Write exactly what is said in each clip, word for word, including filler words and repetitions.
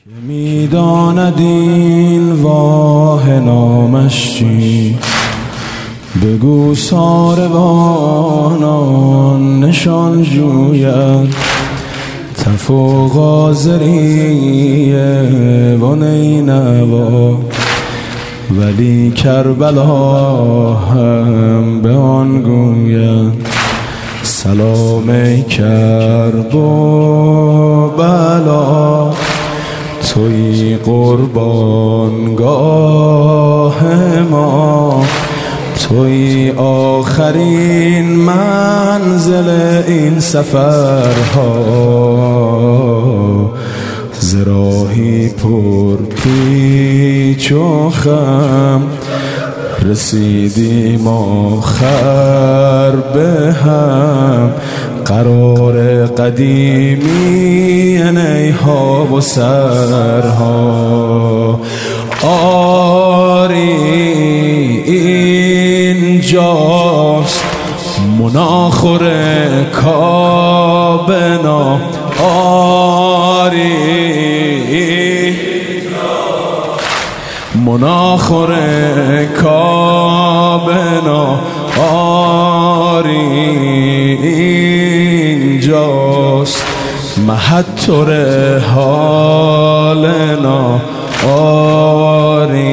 میداند این واه نامش چیست؟ بگو ساروانان نشان جوید. تف و غازریه و نینوا، ولی کربلا هم به آن گوید. سلام ای کرب و بلا، توی قربانگاه ما، توی آخرین منزل این سفرها. ز راهی پر پیچ و خم رسیدیم آخر به هم. قرار قدیمی نیها و سرها. آری اینجاست مناخور کابنا. آری مناخور کابنا. آری اینجاست محطور حالنا. آری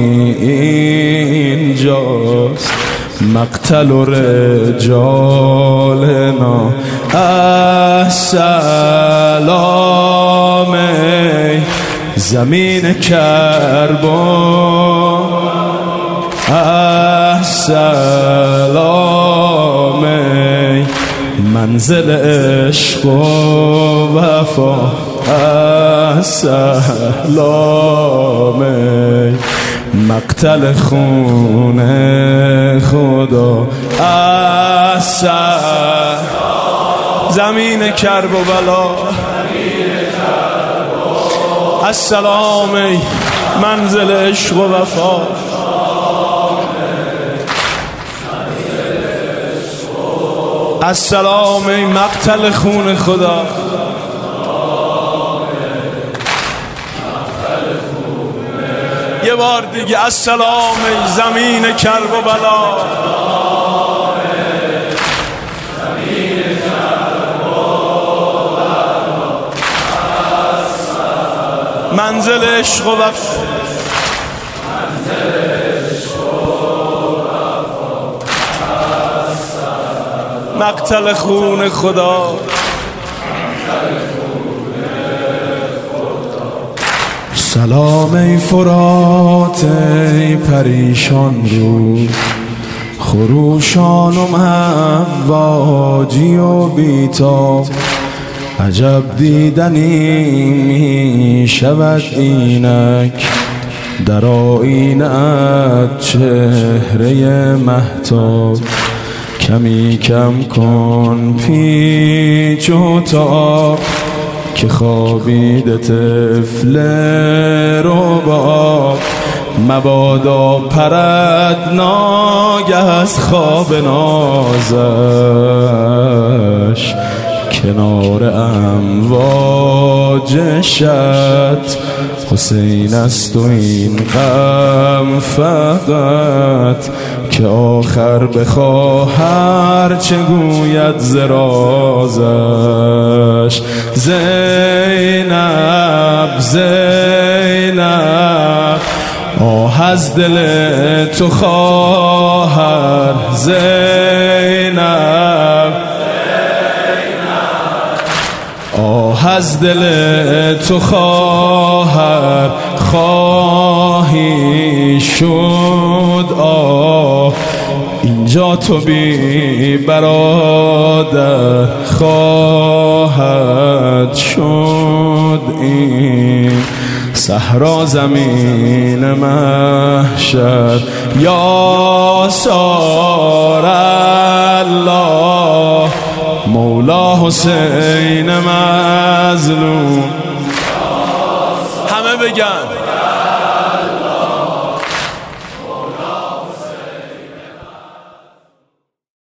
اینجاست مقتل رجالنا. السلام ای زمین کربلا، السلام ای منزل عشق و وفا. السلام ای مقتل خون خدا. السلام زمین کرب و بلا. السلام ای منزل عشق و وفا. السلام ای مقتل خون خدا. یه بار دیگه السلام ای زمین کرب و بلا. منزل عشق و وفا. مقتل خون خدا. سلام ای فرات ای پریشان رو، خروشان و مواجی و بیتاب. عجب دیدنی می شود اینک در آینه‌ات چهره مهتاب. کمی کم کن پیچ و تاب که خوابیده طفل رباب. مبادا پرد ناگه از خواب نازش، کنار امواج شط حسین است و این غم فقط که آخر بخواهر چه گوید زرازش. زینب زینب آه از دل تو خواهر. زینب آه از دل تو خواهر خواهی شد. آه اینجا تو بی برادر خواهد شد. این صحرا زمین محشر. یا سار الله مولا حسین مظلوم. همه بگن